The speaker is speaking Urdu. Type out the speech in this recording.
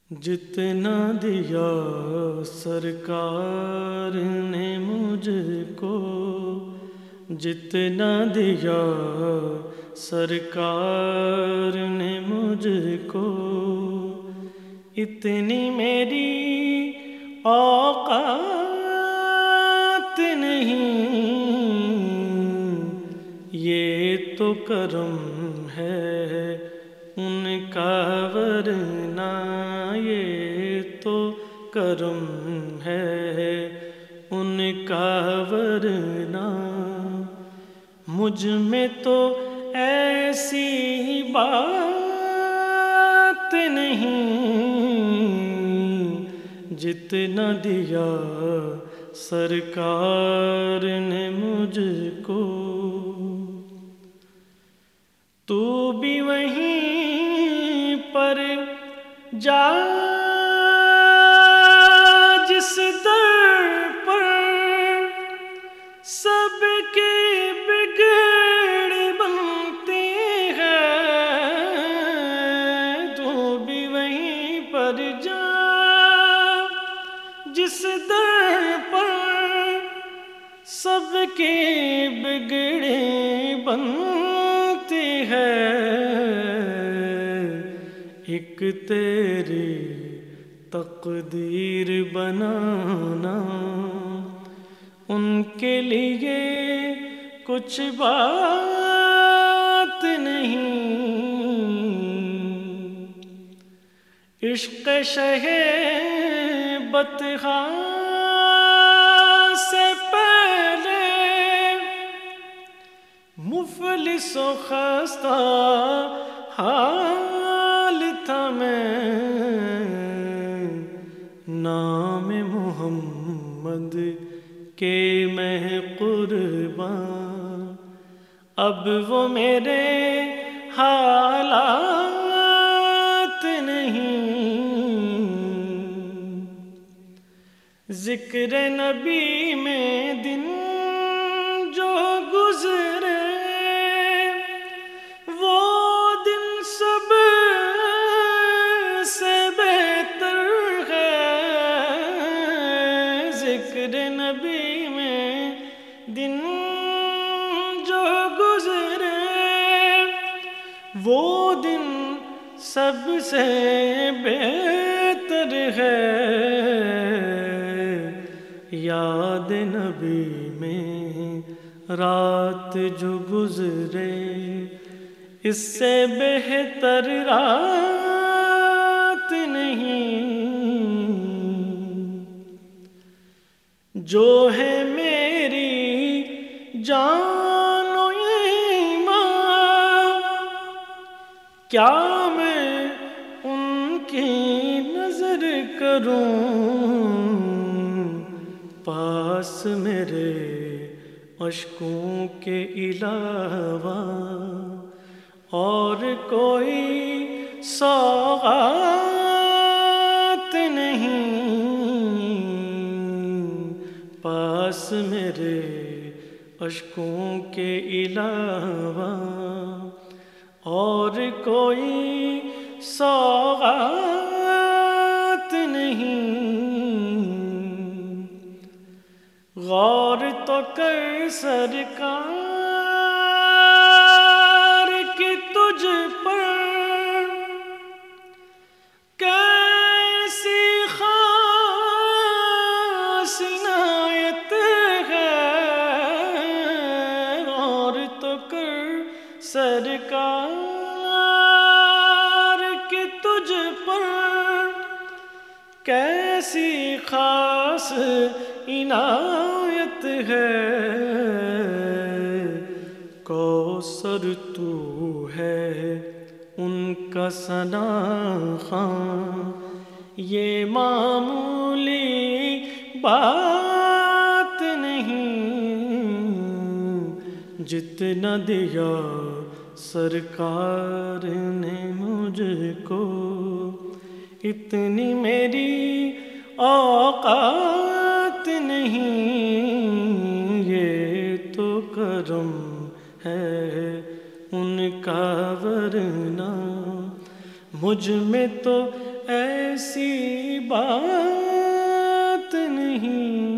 جتنا دیا سرکار نے مجھ کو، جتنا دیا سرکار نے مجھ کو، اتنی میری اوقات نہیں، یہ تو کرم ہے ان کا، ورنہ یہ تو کرم ہے ان کا، ورنہ مجھ میں تو ایسی بات نہیں، جتنا دیا سرکار نے مجھ کو۔ تو بھی وہیں پر جا جس در پر سب کے بگڑ بنتے ہیں، تو بھی وہیں پر جا جس در پر سب کے بگڑے بنتے ہیں، ایک تیری تقدیر بنانا ان کے لیے کچھ بات نہیں، عشق شہ بطحاء سے پہلے مفلس و خستہ حال تھا میں، نام محمد کے میں قربان، اب وہ میرے حالات نہیں، ذکر نبی میں دن جو گزرے وہ دن سب سے بہتر ہے، ذکر نبی میں دن جو گزرے وہ دن سب سے بہتر ہے، یاد نبی میں رات جو گزرے اس سے بہتر رات نہیں، جو ہے میری جان و ایمان، کیا میں ان کی نظر کروں، پاس میرے اشکوں کے علاوہ اور کوئی سوغات نہیں، پاس میرے اشکوں کے علاوہ اور کوئی سوغات نہیں، غور تو کر سرکار کی تجھ پر کیسی خاص عنایت ہے، غور تو کر سرکار کی تجھ پر کیسی خاص عنایت ہے، کوثر تو ہے ان کا ثنا خواں، یہ معمولی بات نہیں، جتنا دیا سرکار نے مجھ کو، اتنی میری اوقات نہیں، یہ تو کرم ہے ان کا، ورنہ مجھ میں تو ایسی بات نہیں